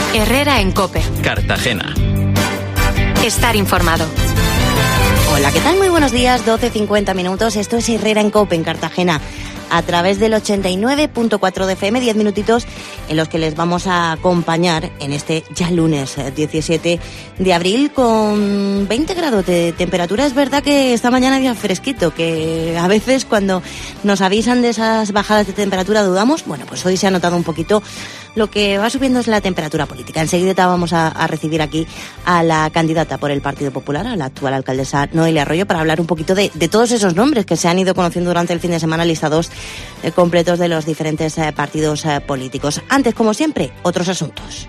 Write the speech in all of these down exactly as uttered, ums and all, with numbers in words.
Herrera en COPE. Cartagena. Estar informado. Hola, ¿qué tal? Muy buenos días, doce cincuenta minutos. Esto es Herrera en COPE en Cartagena, a través del ochenta y nueve punto cuatro de F M, diez minutitos en los que les vamos a acompañar en este ya lunes diecisiete de abril con veinte grados de temperatura. Es verdad que esta mañana había fresquito, que a veces cuando nos avisan de esas bajadas de temperatura dudamos. Bueno, pues hoy se ha notado un poquito. Lo que va subiendo es la temperatura política. Enseguida vamos a, a recibir aquí a la candidata por el Partido Popular, a la actual alcaldesa Noelia Arroyo, para hablar un poquito de, de todos esos nombres que se han ido conociendo durante el fin de semana, listados eh, completos de los diferentes eh, partidos eh, políticos. Antes, como siempre, otros asuntos.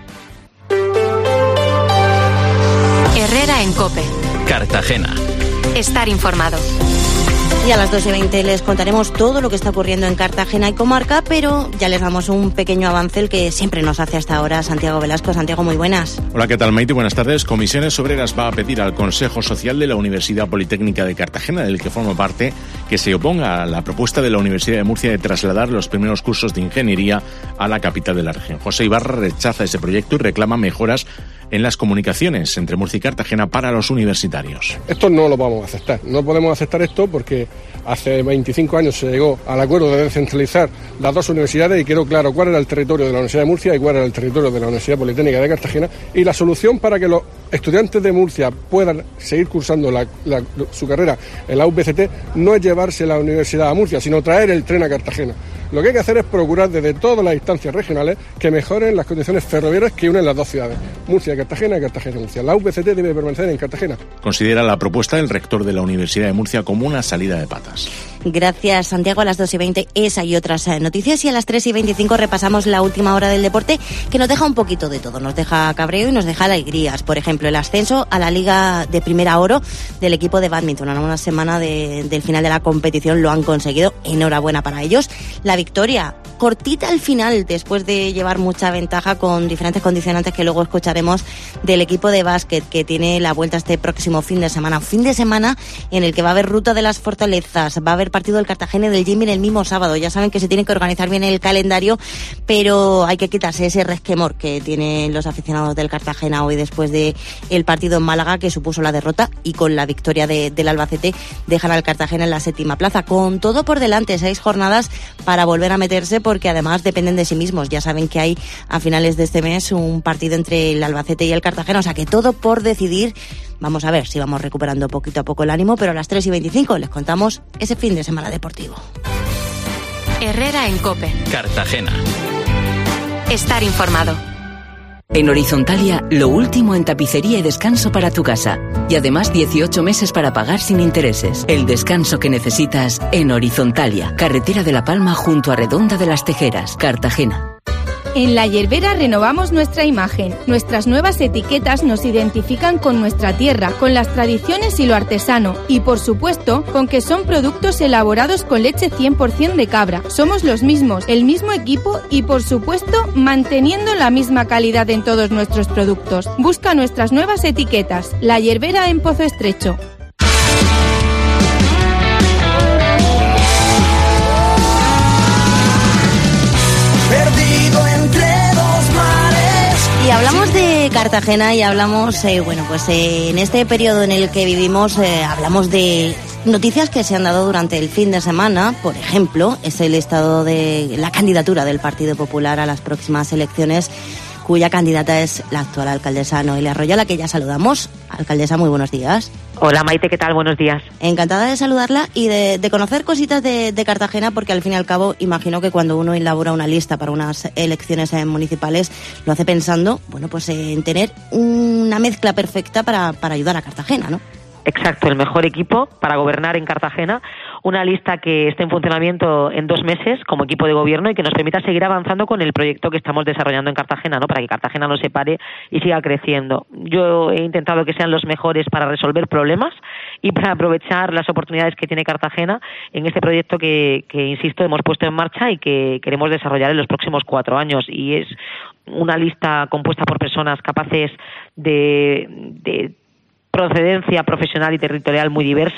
Herrera en COPE. Cartagena. Estar informado. Y a las doce y veinte les contaremos todo lo que está ocurriendo en Cartagena y comarca, pero ya les damos un pequeño avance, el que siempre nos hace hasta ahora Santiago Velasco. Santiago, muy buenas. Hola, ¿qué tal, Maite? Buenas tardes. Comisiones Obreras va a pedir al Consejo Social de la Universidad Politécnica de Cartagena, del que forma parte, que se oponga a la propuesta de la Universidad de Murcia de trasladar los primeros cursos de ingeniería a la capital de la región. José Ibarra rechaza ese proyecto y reclama mejoras en las comunicaciones entre Murcia y Cartagena para los universitarios. Esto no lo vamos a aceptar. No podemos aceptar esto porque hace veinticinco años se llegó al acuerdo de descentralizar las dos universidades y quedó claro cuál era el territorio de la Universidad de Murcia y cuál era el territorio de la Universidad Politécnica de Cartagena, y la solución para que los estudiantes de Murcia puedan seguir cursando la, la, su carrera en la U P C T no es llevarse la universidad a Murcia, sino traer el tren a Cartagena. Lo que hay que hacer es procurar desde todas las instancias regionales que mejoren las condiciones ferroviarias que unen las dos ciudades, Murcia y Cartagena y Cartagena y Murcia. La U P C T debe permanecer en Cartagena. Considera la propuesta del rector de la Universidad de Murcia como una salida de patas. Gracias, Santiago. A las dos y veinte esa y otras noticias, y a las tres y veinticinco repasamos la última hora del deporte, que nos deja un poquito de todo. Nos deja cabreo y nos deja alegrías. Por ejemplo, el ascenso a la Liga de Primera Oro del equipo de bádminton. A una semana de, del final de la competición lo han conseguido. Enhorabuena para ellos. La victoria cortita al final, después de llevar mucha ventaja con diferentes condicionantes que luego escucharemos, del equipo de básquet, que tiene la vuelta este próximo fin de semana. Un fin de semana en el que va a haber Ruta de las Fortalezas, va a haber partido del Cartagena y del Jimmy el mismo sábado. Ya saben que se tiene que organizar bien el calendario, pero hay que quitarse ese resquemor que tienen los aficionados del Cartagena hoy después de el partido en Málaga, que supuso la derrota, y con la victoria de, del Albacete dejan al Cartagena en la séptima plaza. Con todo por delante, seis jornadas para volver a meterse, porque además dependen de sí mismos. Ya saben que hay a finales de este mes un partido entre el Albacete y el Cartagena, o sea que todo por decidir. Vamos a ver si vamos recuperando poquito a poco el ánimo, pero a las tres y veinticinco les contamos ese fin de semana deportivo. Herrera en COPE. Cartagena. Estar informado. En Horizontalia, lo último en tapicería y descanso para tu casa. Y además dieciocho meses para pagar sin intereses. El descanso que necesitas en Horizontalia. Carretera de La Palma junto a Redonda de las Tejeras, Cartagena. En La Hierbera renovamos nuestra imagen. Nuestras nuevas etiquetas nos identifican con nuestra tierra, con las tradiciones y lo artesano. Y por supuesto, con que son productos elaborados con leche cien por ciento de cabra. Somos los mismos, el mismo equipo y por supuesto manteniendo la misma calidad en todos nuestros productos. Busca nuestras nuevas etiquetas. La Hierbera en Pozo Estrecho. Y hablamos de Cartagena y hablamos, eh, bueno, pues eh, en este periodo en el que vivimos, eh, hablamos de noticias que se han dado durante el fin de semana. Por ejemplo, es el estado de la candidatura del Partido Popular a las próximas elecciones, cuya candidata es la actual alcaldesa Noelia Arroyo, a la que ya saludamos. Alcaldesa, muy buenos días. Hola Maite, ¿qué tal? Buenos días. Encantada de saludarla y de, de conocer cositas de, de Cartagena, porque al fin y al cabo imagino que cuando uno elabora una lista para unas elecciones eh, municipales lo hace pensando, bueno, pues eh, en tener una mezcla perfecta para, para ayudar a Cartagena, ¿no? Exacto, el mejor equipo para gobernar en Cartagena, una lista que esté en funcionamiento en dos meses como equipo de gobierno y que nos permita seguir avanzando con el proyecto que estamos desarrollando en Cartagena, ¿no? Para que Cartagena no se pare y siga creciendo. Yo he intentado que sean los mejores para resolver problemas y para aprovechar las oportunidades que tiene Cartagena en este proyecto que, que insisto, hemos puesto en marcha y que queremos desarrollar en los próximos cuatro años. Y es una lista compuesta por personas capaces de, de procedencia profesional y territorial muy diversa,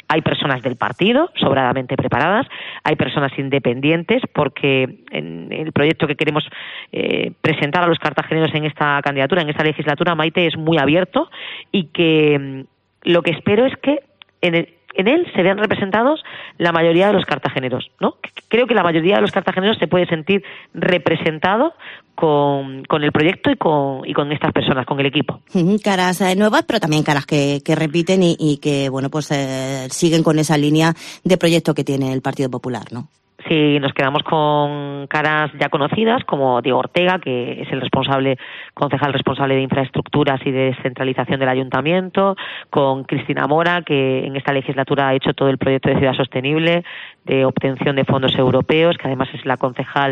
Hay personas del partido sobradamente preparadas, hay personas independientes, porque en el proyecto que queremos eh, presentar a los cartageneros en esta candidatura, en esta legislatura, Maite, es muy abierto, y que lo que espero es que en el en él se vean representados la mayoría de los cartageneros, ¿no? Creo que la mayoría de los cartageneros se puede sentir representado con, con el proyecto y con, y con estas personas, con el equipo. Caras eh, nuevas, pero también caras que, que repiten y, y que, bueno, pues eh, siguen con esa línea de proyecto que tiene el Partido Popular, ¿no? Si nos quedamos con caras ya conocidas, como Diego Ortega, que es el responsable, concejal responsable de infraestructuras y de descentralización del ayuntamiento, con Cristina Mora, que en esta legislatura ha hecho todo el proyecto de ciudad sostenible, de obtención de fondos europeos, que además es la concejal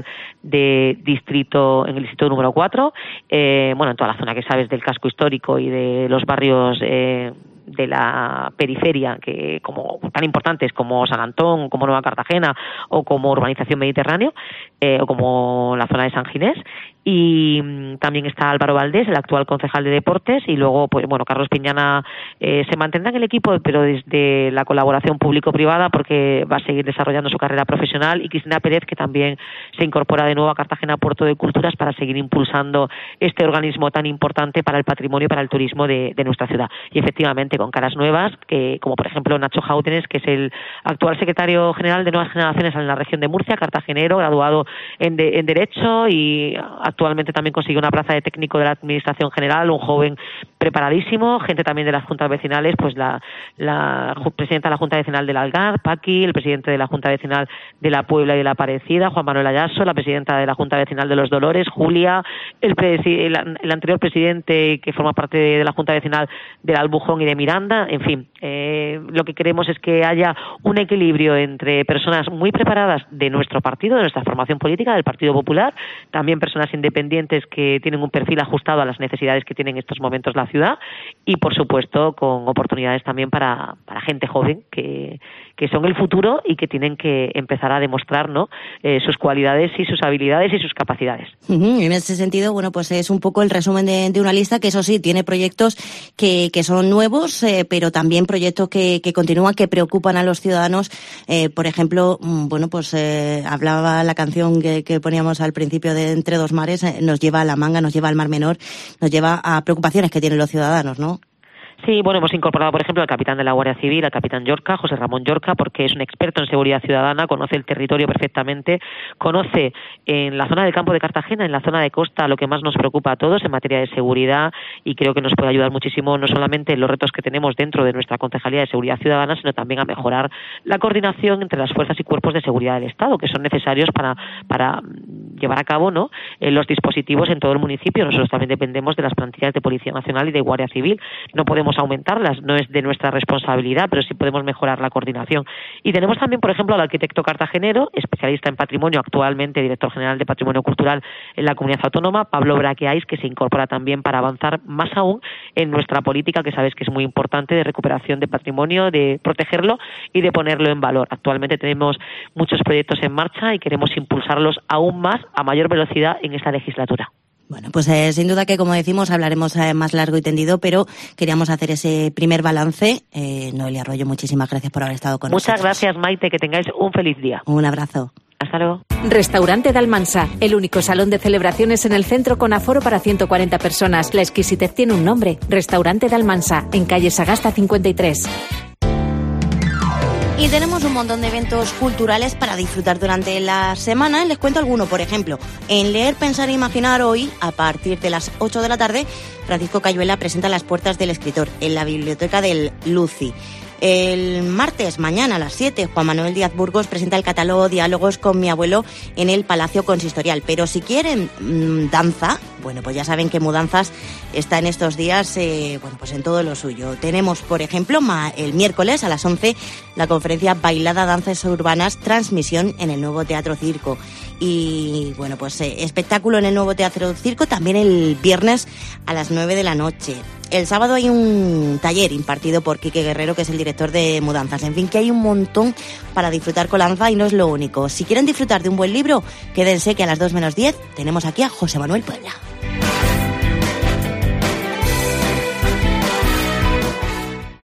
de distrito en el distrito número cuatro, eh, bueno, en toda la zona que sabes del casco histórico y de los barrios eh, de la periferia, que como tan importantes como San Antón, como Nueva Cartagena o como Urbanización Mediterráneo, eh, o como la zona de San Ginés. Y mmm, también está Álvaro Valdés, el actual concejal de deportes, y luego, pues bueno, Carlos Piñana eh, se mantendrá en el equipo, pero desde la colaboración público-privada, porque va a seguir desarrollando su carrera profesional, y Cristina Pérez, que también se incorpora de nuevo a Cartagena Puerto de Culturas para seguir impulsando este organismo tan importante para el patrimonio y para el turismo de, de nuestra ciudad. Y efectivamente, con caras nuevas, que como por ejemplo Nacho Jáutenes, que es el actual secretario general de Nuevas Generaciones en la región de Murcia, cartagenero, graduado en, de, en Derecho, y actualmente también consiguió una plaza de técnico de la Administración General, un joven preparadísimo. Gente también de las juntas vecinales, pues la, la presidenta de la Junta Vecinal del Algar, Paqui, el presidente de la Junta Vecinal de la Puebla y de la Aparecida, Juan Manuel Ayaso, la presidenta de la Junta Vecinal de los Dolores, Julia, el, presi- el, el anterior presidente que forma parte de, de la Junta Vecinal del Albujón y de Miranda. En fin, eh, lo que queremos es que haya un equilibrio entre personas muy preparadas de nuestro partido, de nuestra formación política, del Partido Popular, también personas independientes que tienen un perfil ajustado a las necesidades que tiene en estos momentos la ciudad, y por supuesto con oportunidades también para, para gente joven que, que son el futuro y que tienen que empezar a demostrar, ¿no?, eh, sus cualidades y sus habilidades y sus capacidades. Uh-huh. En ese sentido, bueno, pues es un poco el resumen de, de una lista que, eso sí, tiene proyectos que, que son nuevos, eh, pero también proyectos que, que continúan, que preocupan a los ciudadanos. Eh, por ejemplo, bueno, pues eh, hablaba la canción que, que poníamos al principio de Entre dos mares, eh, nos lleva a la Manga, nos lleva al Mar Menor, nos lleva a preocupaciones que tienen los ciudadanos, ¿no? Sí, bueno, hemos incorporado, por ejemplo, al capitán de la Guardia Civil, al capitán Yorca, José Ramón Yorca, porque es un experto en seguridad ciudadana, conoce el territorio perfectamente, conoce en la zona del campo de Cartagena, en la zona de costa, lo que más nos preocupa a todos en materia de seguridad, y creo que nos puede ayudar muchísimo, no solamente en los retos que tenemos dentro de nuestra Concejalía de Seguridad Ciudadana, sino también a mejorar la coordinación entre las fuerzas y cuerpos de seguridad del Estado, que son necesarios para, para llevar a cabo, ¿no?, eh, los dispositivos en todo el municipio. Nosotros también dependemos de las plantillas de Policía Nacional y de Guardia Civil. No podemos aumentarlas, no es de nuestra responsabilidad, pero sí podemos mejorar la coordinación. Y tenemos también, por ejemplo, al arquitecto cartagenero, especialista en patrimonio, actualmente director general de Patrimonio Cultural en la Comunidad Autónoma, Pablo Braqueais, que se incorpora también para avanzar más aún en nuestra política, que sabes que es muy importante, de recuperación de patrimonio, de protegerlo y de ponerlo en valor. Actualmente tenemos muchos proyectos en marcha y queremos impulsarlos aún más, a mayor velocidad, en esta legislatura. Bueno, pues eh, sin duda que, como decimos, hablaremos eh, más largo y tendido, pero queríamos hacer ese primer balance. Eh, Noelia Arroyo, muchísimas gracias por haber estado con Muchas nosotros. Muchas gracias, Maite, que tengáis un feliz día. Un abrazo. Hasta luego. Restaurante Dalmansa, el único salón de celebraciones en el centro con aforo para ciento cuarenta personas. La exquisitez tiene un nombre, Restaurante Dalmansa, en calle Sagasta cincuenta y tres. Y tenemos un montón de eventos culturales para disfrutar durante la semana. Les cuento alguno, por ejemplo. En Leer, Pensar e Imaginar, hoy, a partir de las ocho de la tarde, Francisco Cayuela presenta Las puertas del escritor en la biblioteca del Luci. El martes, mañana a las siete, Juan Manuel Díaz Burgos presenta el catálogo Diálogos con mi abuelo en el Palacio Consistorial. Pero si quieren mmm, danza, bueno, pues ya saben que Mudanzas está en estos días, eh, bueno, pues en todo lo suyo. Tenemos, por ejemplo, ma- el miércoles a las once, la conferencia Bailada Danzas Urbanas, transmisión en el Nuevo Teatro Circo. Y, bueno, pues eh, espectáculo en el Nuevo Teatro Circo también el viernes a las nueve de la noche. El sábado hay un taller impartido por Quique Guerrero, que es el director de Mudanzas. En fin, que hay un montón para disfrutar con Lanza, y no es lo único. Si quieren disfrutar de un buen libro, quédense que a las dos menos diez tenemos aquí a José Manuel Puebla.